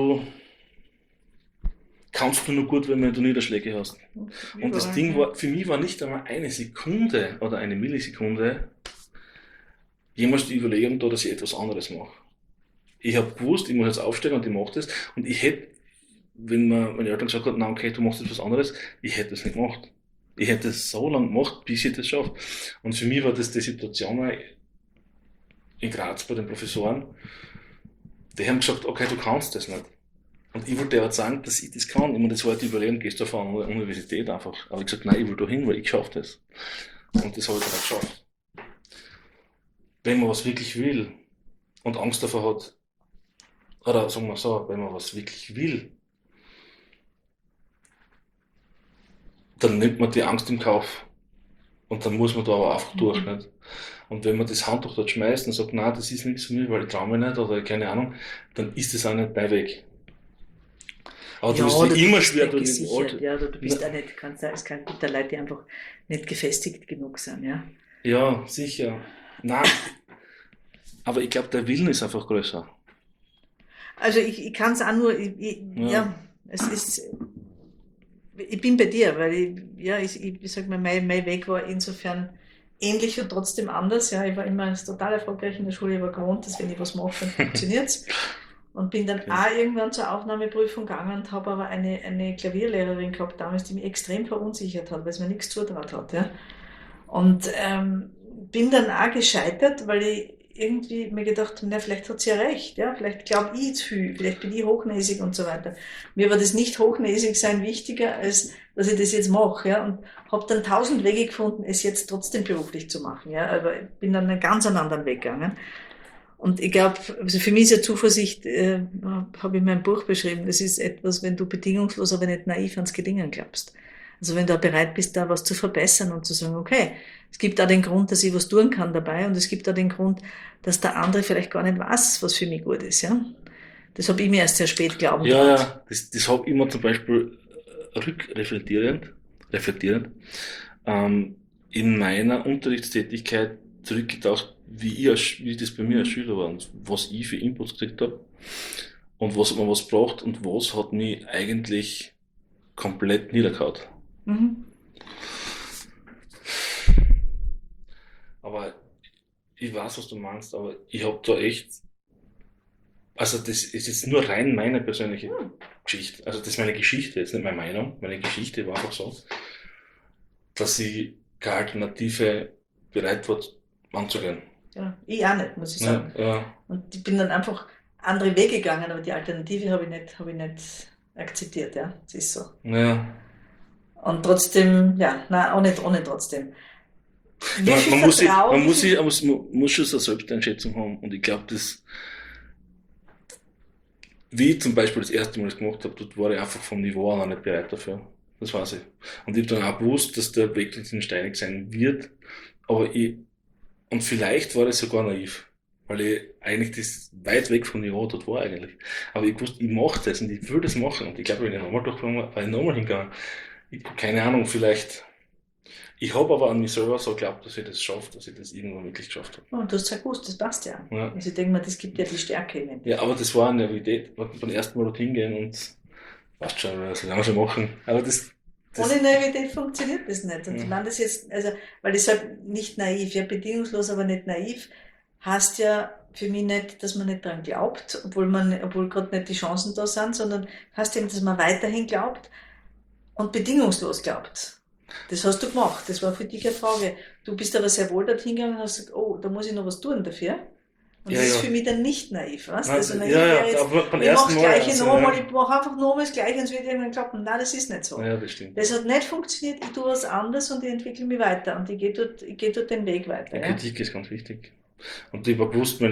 kannst du nur gut, wenn du Niederschläge hast. Und das Ding war, für mich war nicht einmal eine Sekunde oder eine Millisekunde jemals die Überlegung da, dass ich etwas anderes mache. Ich habe gewusst, ich muss jetzt aufstehen und ich mache das. Und ich hätte, wenn mir meine Eltern gesagt haben, na okay, du machst jetzt was anderes, ich hätte das nicht gemacht. Ich hätte es so lange gemacht, bis ich das schaffe. Und für mich war das die Situation in Graz bei den Professoren. Die haben gesagt, okay, du kannst das nicht. Und ich wollte ja sagen, dass ich das kann. Ich meine, das war die Überlegung, gehst du auf eine Universität einfach. Aber ich gesagt, nein, ich will da hin, weil ich schaffe das. Und das habe ich dann auch geschafft. Wenn man was wirklich will und Angst davor hat, oder sagen wir so, wenn man was wirklich will, dann nimmt man die Angst im Kauf. Und dann muss man da aber einfach durch, nicht? Und wenn man das Handtuch dort schmeißt und sagt, nein, das ist nichts für mich, weil ich traue mich nicht, oder keine Ahnung, dann ist das auch nicht dein Weg. Aber ja, du bist immer schwer durch den Ort. Ja, du bist auch nicht, es kann guter Leute, die einfach nicht gefestigt genug sind, ja. Ja, sicher. Nein. Aber ich glaube, der Willen ist einfach größer. Also ich kann es auch nur, ja, es ist, ich bin bei dir, weil ich sag mal, mein Weg war insofern ähnlich und trotzdem anders. Ja, ich war immer total erfolgreich in der Schule, ich war gewohnt, dass wenn ich was mache, dann funktioniert's. Und bin dann auch irgendwann zur Aufnahmeprüfung gegangen und habe aber eine Klavierlehrerin gehabt damals, die mich extrem verunsichert hat, weil es mir nichts zutraut hat. Ja. Und bin dann auch gescheitert, weil irgendwie mir gedacht, na, vielleicht hat sie ja recht, ja, vielleicht glaube ich zu viel, vielleicht bin ich hochnäsig und so weiter. Mir war das nicht hochnäsig sein wichtiger, als dass ich das jetzt mache, ja, und habe dann 1000 Wege gefunden, es jetzt trotzdem beruflich zu machen, ja, aber ich bin dann einen ganz anderen Weg gegangen. Und ich glaube, also für mich ist ja Zuversicht, habe ich in meinem Buch beschrieben, das ist etwas, wenn du bedingungslos, aber nicht naiv ans Gelingen glaubst. Also wenn du auch bereit bist, da was zu verbessern und zu sagen, okay, es gibt da den Grund, dass ich was tun kann dabei und es gibt da den Grund, dass der andere vielleicht gar nicht weiß, was für mich gut ist, ja. Das habe ich mir erst sehr spät glauben Ja, getraut. ja, das habe ich immer zum Beispiel reflektierend, in meiner Unterrichtstätigkeit zurückgedacht, wie das bei mir als Schüler war und was ich für Inputs gekriegt habe und was hat mir was gebracht und was hat mich eigentlich komplett niedergehauen. Mhm. Aber ich weiß, was du meinst, aber ich habe da echt, also das ist jetzt nur rein meine persönliche Geschichte, also das ist meine Geschichte, jetzt nicht meine Meinung, meine Geschichte war einfach so, dass ich keine Alternative bereit war anzugehen. Ja, ich auch nicht, muss ich sagen. Ja, Und ich bin dann einfach andere Wege gegangen, aber die Alternative habe ich nicht akzeptiert, ja. Das ist so. ja. Und trotzdem, ja, nein, auch nicht trotzdem. Wie viel Man muss, Vertrauen, man muss, wie viel, man muss schon so eine Selbsteinschätzung haben und ich glaube, das, wie ich zum Beispiel das erste Mal das gemacht habe, dort war ich einfach vom Niveau noch nicht bereit dafür. Das weiß ich. Und ich habe dann auch gewusst, dass der Weg dorthin steinig sein wird, aber und vielleicht war ich sogar naiv, weil ich eigentlich das weit weg vom Niveau dort war eigentlich. Aber ich wusste, ich mache das und ich will das machen und ich glaube, wenn ich nochmal durchgegangen war ich nochmal hingegangen. Ich, keine Ahnung, vielleicht. Ich habe aber an mich selber so geglaubt, dass ich das schaffe, dass ich das irgendwann wirklich geschafft habe. oh, du hast ja gewusst, das passt ja. Ja. Also ich denke mal, das gibt ja die Stärke in dir. Ja, aber das war eine Naivität. Beim ersten Mal dorthin gehen und weißt schon, was wir schon machen. Aber das Ohne Naivität funktioniert das nicht. Und ich Ja. meine das jetzt, also, weil ich sage, nicht naiv, ja, bedingungslos, aber nicht naiv, heißt ja für mich nicht, dass man nicht dran glaubt, obwohl gerade nicht die Chancen da sind, sondern heißt eben, dass man weiterhin glaubt und bedingungslos glaubt. Das hast du gemacht, das war für dich eine Frage. Du bist aber sehr wohl dorthin gegangen und hast gesagt, oh, da muss ich noch was tun dafür. Und Ja, das ist ja. für mich dann nicht naiv, weißt du? Nein, Also naiv ja, ja, wäre jetzt, aber beim ich ersten mache Mal, das Gleiche also, nochmal, ja. ich mache einfach nochmal das Gleiche und es wird irgendwann klappen. Nein, das ist nicht so. Ja, das stimmt. Das hat nicht funktioniert, ich tue was anderes und ich entwickle mich weiter und ich gehe dort den Weg weiter. Die Ja? Kritik ist ganz wichtig. Und ich war bewusst,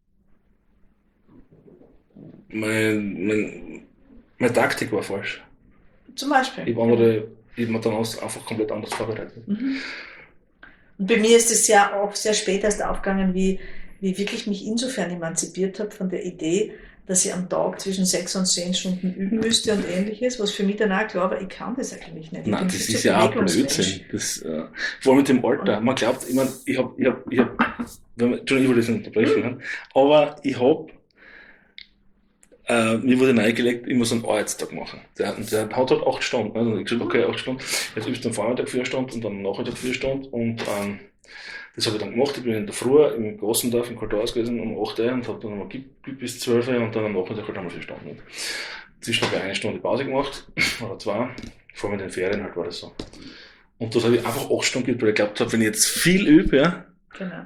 meine Taktik war falsch. Zum Beispiel. Ich habe mir dann einfach komplett anders vorbereitet. Mhm. Und bei mir ist es ja auch sehr spät erst aufgegangen, wie wirklich mich insofern emanzipiert habe von der Idee, dass ich am Tag zwischen 6 und 10 Stunden üben müsste und ähnliches, was für mich dann auch klar war, ich kann das eigentlich nicht. Ich Nein, bin das viel ist zu ja auch Bewegungsmensch. Blödsinn. Das, vor allem mit dem Alter. Man glaubt, ich meine, Entschuldigung, ich wollte das nicht unterbrechen, ne? Aber ich habe, mir wurde nahegelegt, ich muss einen Arbeitstag machen. Der hat halt 8 Stunden. Ne? Dann habe ich gesagt, okay, 8 Stunden. Jetzt übst du am Vormittag 4 Stunden und dann am Nachmittag 4 Stunden. Und das habe ich dann gemacht. Ich bin in der Früh im Gossendorf in Karlsruhe gewesen um 8 Uhr und habe dann nochmal geübt bis 12 Uhr und dann am Nachmittag halt einmal 4 Stunden. Und zwischendurch 1 Stunde Pause gemacht, oder 2. Vor allem in den Ferien halt war das so. Und das habe ich einfach 8 Stunden geübt, weil ich geglaubt habe, wenn ich jetzt viel übe, ja, Genau.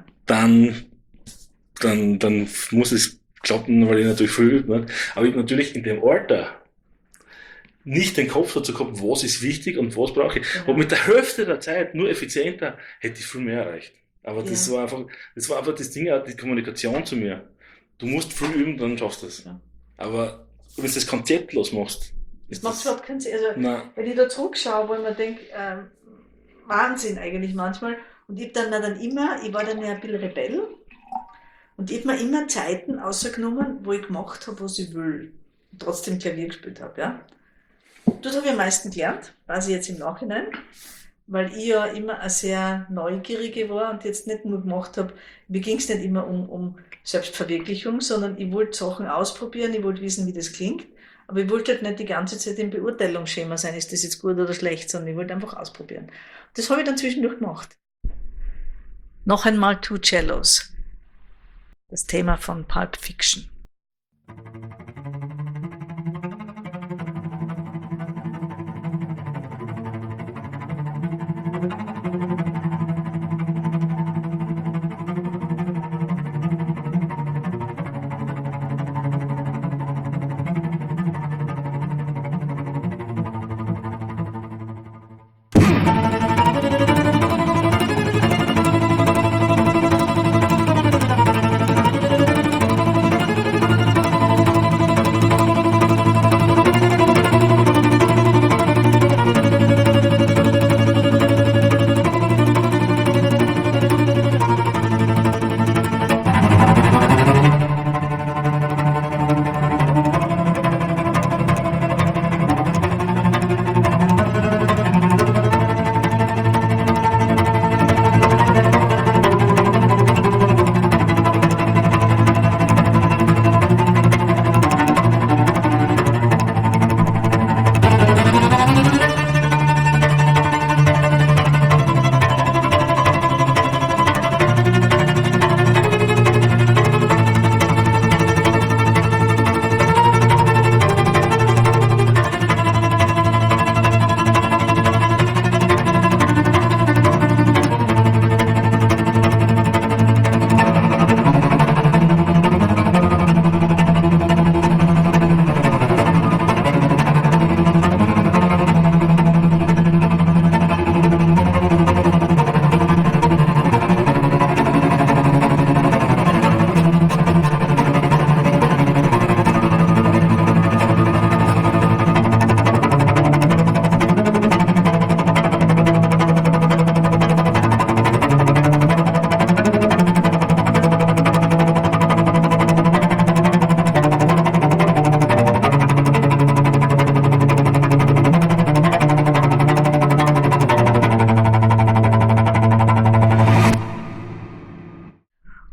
dann muss es klappen, weil ich natürlich viel übe. Ne? Aber ich habe natürlich in dem Alter nicht den Kopf dazu gehabt, was ist wichtig und was brauche ich. Genau. Und mit der Hälfte der Zeit, nur effizienter, hätte ich viel mehr erreicht. Aber das Ja. war einfach das Ding, auch die Kommunikation zu mir. Du musst viel üben, dann schaffst du es. Ja. Aber wenn du das konzeptlos machst, Das macht überhaupt keinen Sinn. Also, nein. wenn ich da zurückschaue, wo ich mir denke, Wahnsinn eigentlich manchmal. Und ich war dann ja ein bisschen Rebell. Und ich habe mir immer Zeiten ausgenommen, wo ich gemacht habe, was ich will. Und trotzdem Klavier gespielt habe, ja. Dort habe ich am meisten gelernt, weiß ich jetzt im Nachhinein, weil ich ja immer eine sehr Neugierige war und jetzt nicht nur gemacht habe, mir ging es nicht immer um Selbstverwirklichung, sondern ich wollte Sachen ausprobieren, ich wollte wissen, wie das klingt, aber ich wollte halt nicht die ganze Zeit im Beurteilungsschema sein, ist das jetzt gut oder schlecht, sondern ich wollte einfach ausprobieren. Das habe ich dann zwischendurch gemacht. Noch einmal Two Cellos. Das Thema von Pulp Fiction.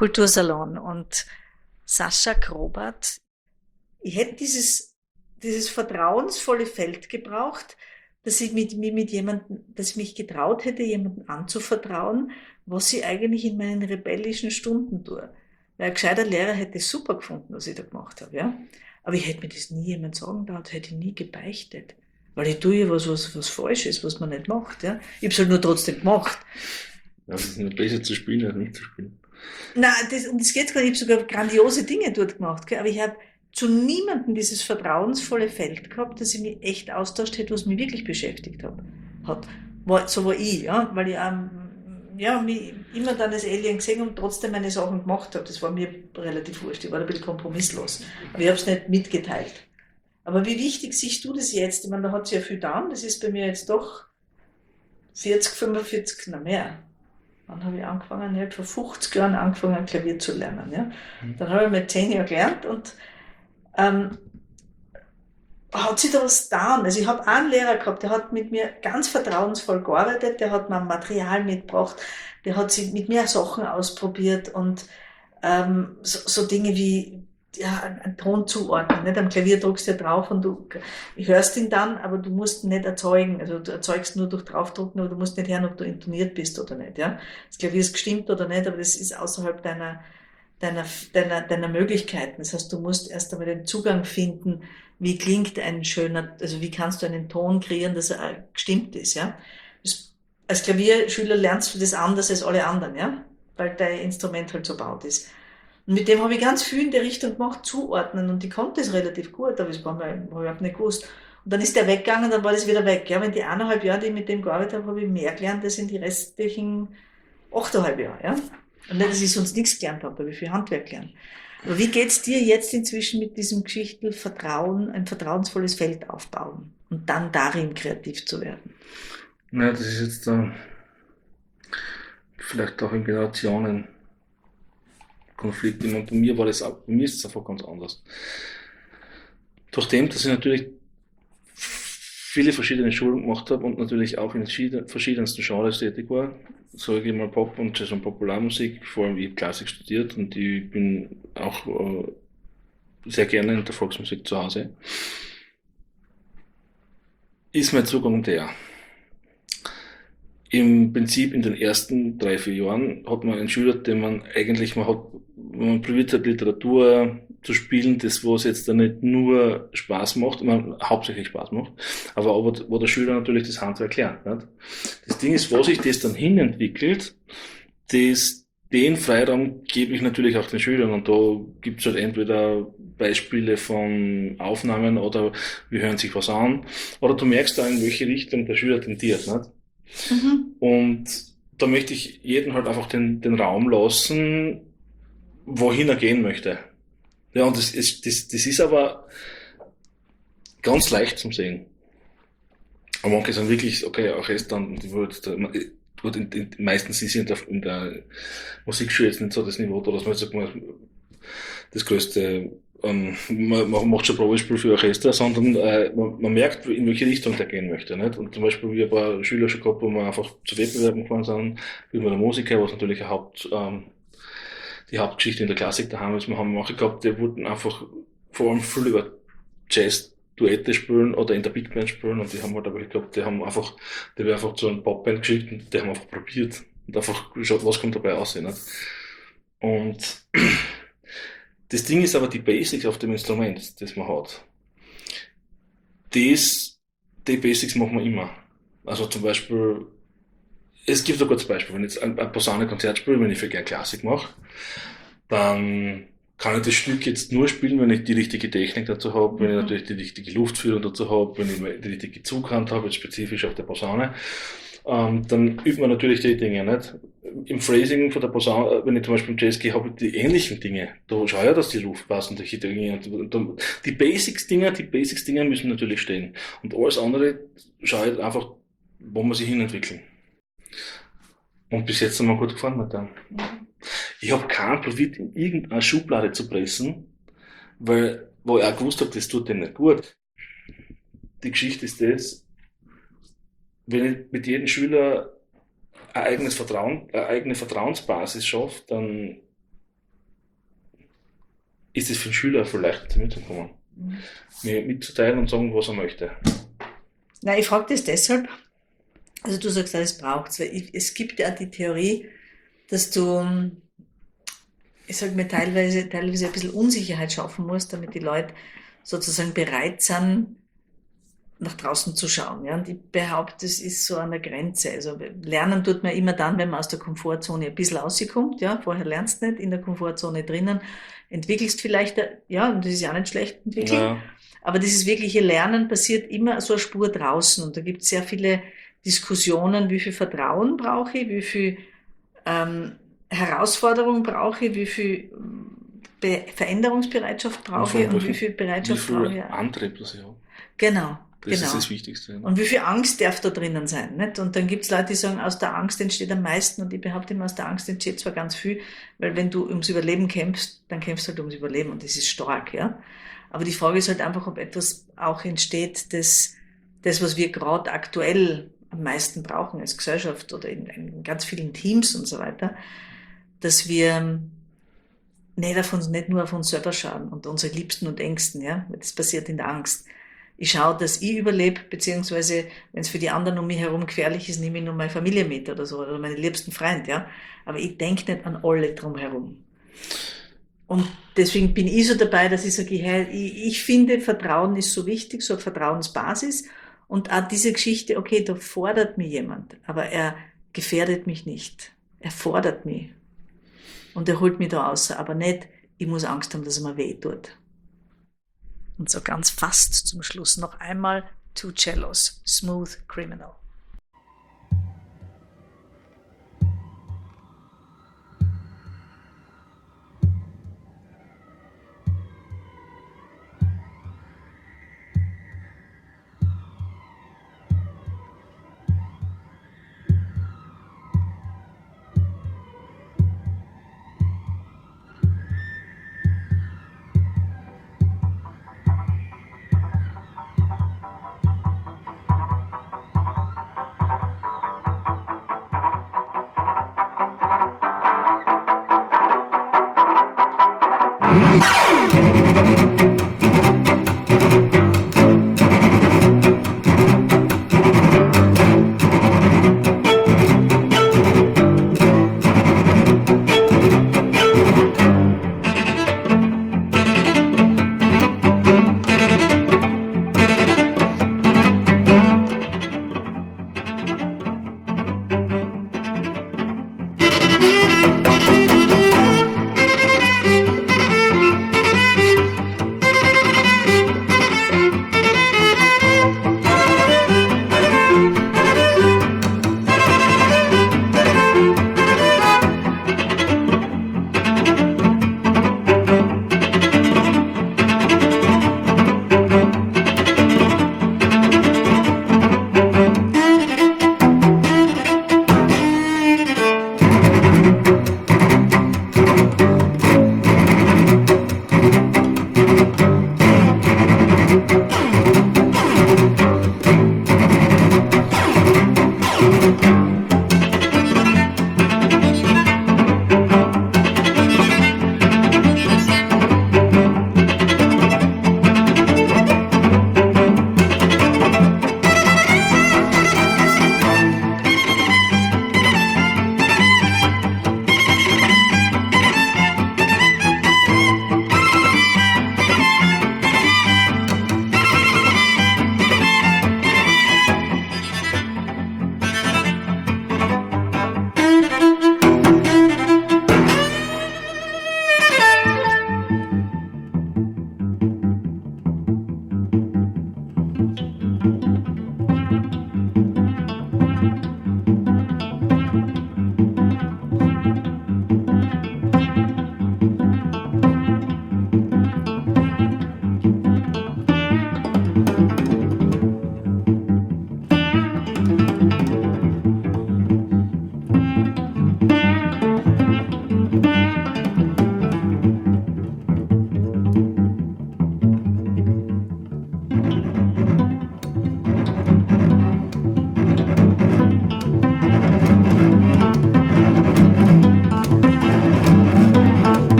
Kultursalon. Und Sascha Grobart, ich hätte dieses vertrauensvolle Feld gebraucht, dass ich dass ich mich getraut hätte, jemandem anzuvertrauen, was ich eigentlich in meinen rebellischen Stunden tue. Weil ein gescheiter Lehrer hätte es super gefunden, was ich da gemacht habe, ja. Aber ich hätte mir das nie jemand sagen traut, hätte ich nie gebeichtet. Weil ich tue ja was falsch ist, was man nicht macht, ja. Ich habe es halt nur trotzdem gemacht. Ja, es ist nur besser zu spielen als nicht zu spielen. Nein, um das geht's gar nicht. Ich habe sogar grandiose Dinge dort gemacht, gell? Aber ich habe zu niemandem dieses vertrauensvolle Feld gehabt, dass ich mich echt austauscht hätte, was mich wirklich beschäftigt hat. So war ich, ja, weil ich mich immer dann als Alien gesehen und trotzdem meine Sachen gemacht habe. Das war mir relativ wurscht. Ich war da ein bisschen kompromisslos. Aber ich habe es nicht mitgeteilt. Aber wie wichtig siehst du das jetzt? Ich meine, da hat sich ja viel getan. Das ist bei mir jetzt doch 40, 45, noch mehr. Dann habe ich angefangen, ich habe vor 50 Jahren angefangen, Klavier zu lernen. Ja. Dann habe ich mit 10 Jahren gelernt und hat sich da was getan. Also ich habe einen Lehrer gehabt, der hat mit mir ganz vertrauensvoll gearbeitet, der hat mir Material mitgebracht, der hat sich mit mir Sachen ausprobiert und so Dinge wie einen Ton zuordnen. Nicht? Am Klavier drückst du ja drauf und du hörst ihn dann, aber du musst ihn nicht erzeugen. Also du erzeugst nur durch draufdrücken, aber du musst nicht hören, ob du intoniert bist oder nicht. Ja? Das Klavier ist gestimmt oder nicht, aber das ist außerhalb deiner Möglichkeiten. Das heißt, du musst erst einmal den Zugang finden, wie klingt ein schöner, also wie kannst du einen Ton kreieren, dass er gestimmt ist. Ja? Als Klavierschüler lernst du das anders als alle anderen, ja? Weil dein Instrument halt so baut ist. Und mit dem habe ich ganz viel in der Richtung gemacht, zuordnen. Und ich konnte das relativ gut, aber das war mir überhaupt nicht gewusst. Und dann ist der weggegangen, dann war das wieder weg. Ja, in die 1,5 Jahre, die ich mit dem gearbeitet habe, habe ich mehr gelernt als in die restlichen 8,5 Jahre. Ja? Und nicht, dass ich sonst nichts gelernt habe, aber ich viel Handwerk gelernt. Aber wie geht's dir jetzt inzwischen mit diesem Geschichtel Vertrauen, ein vertrauensvolles Feld aufbauen und dann darin kreativ zu werden? Ja, das ist jetzt vielleicht auch in Generationen Konflikt. Und bei mir ist es einfach ganz anders. Durch dem, dass ich natürlich viele verschiedene Schulen gemacht habe und natürlich auch in verschiedensten Genres tätig war, sage ich mal Pop und Jazz und Popularmusik, vor allem ich habe Klassik studiert und ich bin auch sehr gerne in der Volksmusik zu Hause, ist mein Zugang der. Im Prinzip in den ersten 3-4 Jahren hat man einen Schüler, den man eigentlich, wenn man probiert hat, Literatur zu spielen, das was jetzt da nicht nur Spaß macht, man hauptsächlich Spaß macht, aber wo der Schüler natürlich das Handwerk lernt. Nicht? Das Ding ist, wo sich das dann hinentwickelt, den Freiraum gebe ich natürlich auch den Schülern und da gibt's halt entweder Beispiele von Aufnahmen oder wir hören sich was an oder du merkst da, in welche Richtung der Schüler tendiert. Nicht? Und da möchte ich jedem halt einfach den Raum lassen, wohin er gehen möchte. Ja, und das ist aber ganz leicht zum Sehen. Aber manche sind wirklich, okay, Orchester, meistens ist in der Musikschule jetzt nicht so das Niveau, dass man jetzt sagt, das größte, man macht schon Probespiel für Orchester, sondern man merkt, in welche Richtung der gehen möchte. Nicht? Und zum Beispiel, wir haben ein paar Schüler schon gehabt, wo wir einfach zu Wettbewerben gefahren sind, wie bei der Musiker, was natürlich die Hauptgeschichte in der Klassik daheim ist. Wir haben manche gehabt, die wollten einfach vor allem viel über Jazz-Duette spielen oder in der Big Band spielen und die haben halt aber gehabt, die werden einfach zu einer Popband geschickt und die haben einfach probiert und einfach geschaut, was kommt dabei raus. Nicht? Und das Ding ist aber die Basics auf dem Instrument, das man hat. Die Basics machen wir immer. Also zum Beispiel, es gibt ein gutes Beispiel, wenn ich jetzt ein Posaune-Konzert spiele, wenn ich für gern Klassik mache, dann kann ich das Stück jetzt nur spielen, wenn ich die richtige Technik dazu habe, wenn ich natürlich die richtige Luftführung dazu habe, wenn ich die richtige Zughand habe, jetzt spezifisch auf der Posaune. Dann übt man natürlich die Dinge, nicht? Im Phrasing von der Posaune, wenn ich zum Beispiel im Jazz gehe, habe ich die ähnlichen Dinge. Da schaue ich ja, dass die Luft passt und solche Dinge. Die Basics-Dinge müssen natürlich stehen. Und alles andere schaue ich einfach, wo man sich hinentwickeln. Und bis jetzt sind wir gut gefahren mit dem. Ich habe keinen probiert, in irgendeine Schublade zu pressen, wo ich auch gewusst habe, das tut denen nicht gut. Die Geschichte ist das, wenn ich mit jedem Schüler eine eigene Vertrauensbasis schaffe, dann ist es für den Schüler viel leichter mitzukommen. Mir mitzuteilen und sagen, was er möchte. Na, ich frage das deshalb, also du sagst, das braucht's, weil es gibt ja die Theorie, dass du, ich sage mir, teilweise ein bisschen Unsicherheit schaffen musst, damit die Leute sozusagen bereit sind, nach draußen zu schauen. Ja? Und ich behaupte, das ist so an der Grenze. Also lernen tut man immer dann, wenn man aus der Komfortzone ein bisschen rauskommt. Ja? Vorher lernst du nicht, in der Komfortzone drinnen, entwickelst vielleicht, ja, und das ist ja auch nicht schlecht entwickelt. Ja. Aber dieses wirkliche Lernen passiert immer so eine Spur draußen. Und da gibt es sehr viele Diskussionen, wie viel Vertrauen brauche ich, wie viel Herausforderung brauche ich, wie viel Veränderungsbereitschaft brauche ich und wie viel Bereitschaft brauche ich. Wie viel Antrieb das ich habe. Genau. Das Genau. ist das Wichtigste. Und wie viel Angst darf da drinnen sein, nicht? Und dann gibt's Leute, die sagen, aus der Angst entsteht am meisten, und ich behaupte immer, aus der Angst entsteht zwar ganz viel, weil wenn du ums Überleben kämpfst, dann kämpfst du halt ums Überleben, und das ist stark, ja. Aber die Frage ist halt einfach, ob etwas auch entsteht, das was wir gerade aktuell am meisten brauchen als Gesellschaft oder in ganz vielen Teams und so weiter, dass wir nicht nur auf uns selber schauen und unsere Liebsten und Ängsten, ja. Das passiert in der Angst. Ich schaue, dass ich überlebe, beziehungsweise, wenn es für die anderen um mich herum gefährlich ist, nehme ich nur meine Familie mit oder so, oder meine liebsten Freund, ja. Aber ich denke nicht an alle drumherum. Und deswegen bin ich so dabei, dass ich sage, ich finde, Vertrauen ist so wichtig, so eine Vertrauensbasis. Und auch diese Geschichte, okay, da fordert mich jemand, aber er gefährdet mich nicht. Er fordert mich. Und er holt mich da raus, aber nicht, ich muss Angst haben, dass er mir weh tut. Und so ganz fast zum Schluss noch einmal Two Cellos, Smooth Criminal.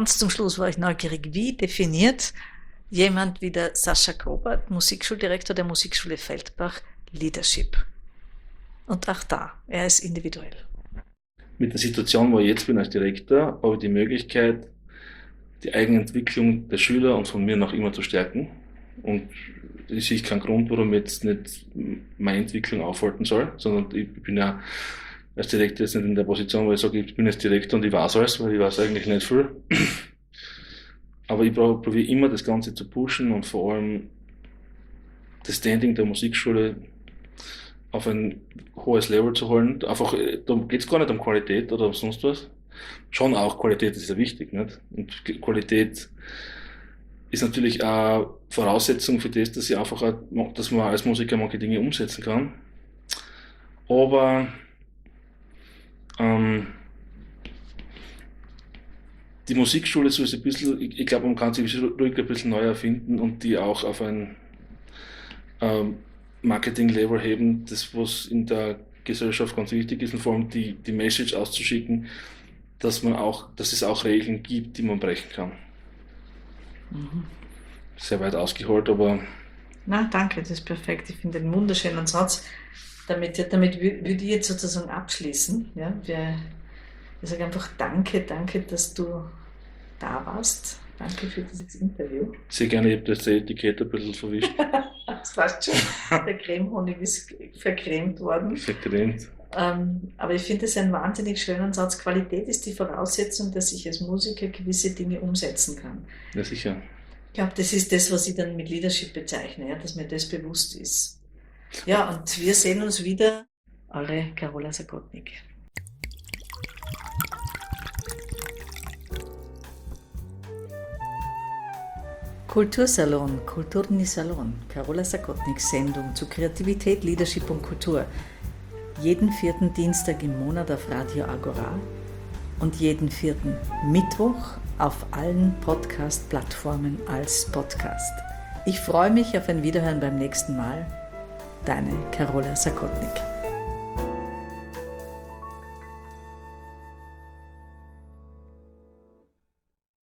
ganz zum Schluss war ich neugierig, wie definiert jemand wie der Sascha Grobart, Musikschuldirektor der Musikschule Feldbach, Leadership? Und auch da, er ist individuell. Mit der Situation, wo ich jetzt bin als Direktor, habe ich die Möglichkeit, die Eigenentwicklung der Schüler und von mir noch immer zu stärken. Und ich sehe keinen Grund, warum ich jetzt nicht meine Entwicklung aufhalten soll, sondern ich bin ja als Direktor jetzt nicht in der Position, wo ich sage, ich bin jetzt Direktor und ich weiß alles, weil ich weiß eigentlich nicht viel. Aber ich probiere immer das Ganze zu pushen und vor allem das Standing der Musikschule auf ein hohes Level zu holen. Einfach, da geht es gar nicht um Qualität oder um sonst was. Schon auch Qualität ist ja wichtig, nicht? Und Qualität ist natürlich auch Voraussetzung für das, dass ich einfach auch, dass man als Musiker manche Dinge umsetzen kann. Aber die Musikschule soll sich ein bisschen, ich glaube, man kann sich ruhig ein bisschen neu erfinden und die auch auf ein Marketing-Level heben, das was in der Gesellschaft ganz wichtig ist, und vor allem die Message auszuschicken, dass es auch Regeln gibt, die man brechen kann. Sehr weit ausgeholt, aber... Na, danke, das ist perfekt. Ich finde einen wunderschönen Satz. Damit würde ich jetzt sozusagen abschließen. Ja, ich sage einfach danke, dass du da warst. Danke für dieses Interview. Sehr gerne, ich habe das Etikett ein bisschen verwischt. Das passt schon. Der Cremehonig ist vercremt worden. Vercremt. Aber ich finde es einen wahnsinnig schönen Satz. Qualität ist die Voraussetzung, dass ich als Musiker gewisse Dinge umsetzen kann. Ja, sicher. Ich glaube, das ist das, was ich dann mit Leadership bezeichne, ja, dass mir das bewusst ist. Ja, und wir sehen uns wieder. Eure Carola Sakotnik. Kultursalon, Kulturni Salon, Carola Sakotniks Sendung zu Kreativität, Leadership und Kultur. Jeden 4. Dienstag im Monat auf Radio Agora und jeden 4. Mittwoch auf allen Podcast-Plattformen als Podcast. Ich freue mich auf ein Wiederhören beim nächsten Mal. Deine Carola Sakotnik.